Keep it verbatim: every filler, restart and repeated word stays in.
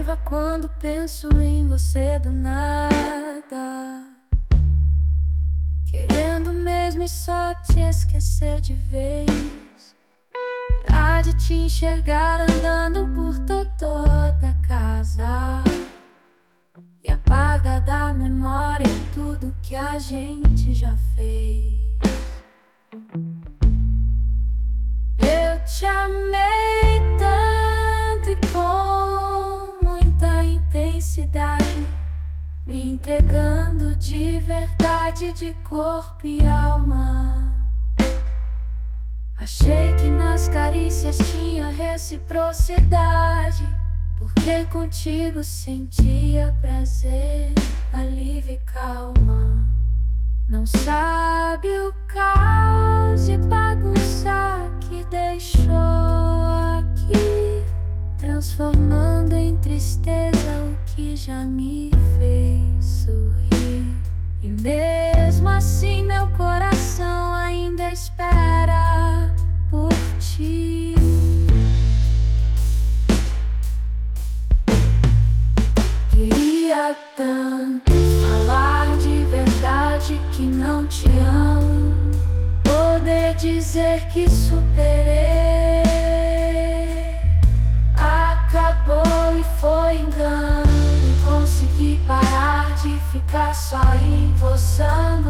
raiva quando penso em você do nada, querendo mesmo e só te esquecer de vez. Pra de te enxergar andando por toda a casa e apaga da memória tudo que a gente já fez. Eu te amei tanto e com muita intensidade, me entregando de verdade, de corpo e alma. Achei que nas carícias tinha reciprocidade, porque contigo sentia prazer, alívio e calma. Não sabe o caos e bagunça que deixou aqui, transformando em tristeza o que já me fez sorrir. E mesmo assim meu coração ainda espera por ti. Queria tanto falar de verdade que não te amo, poder dizer que superei. Acabou e foi engano, consegui parar de ficar só emboçando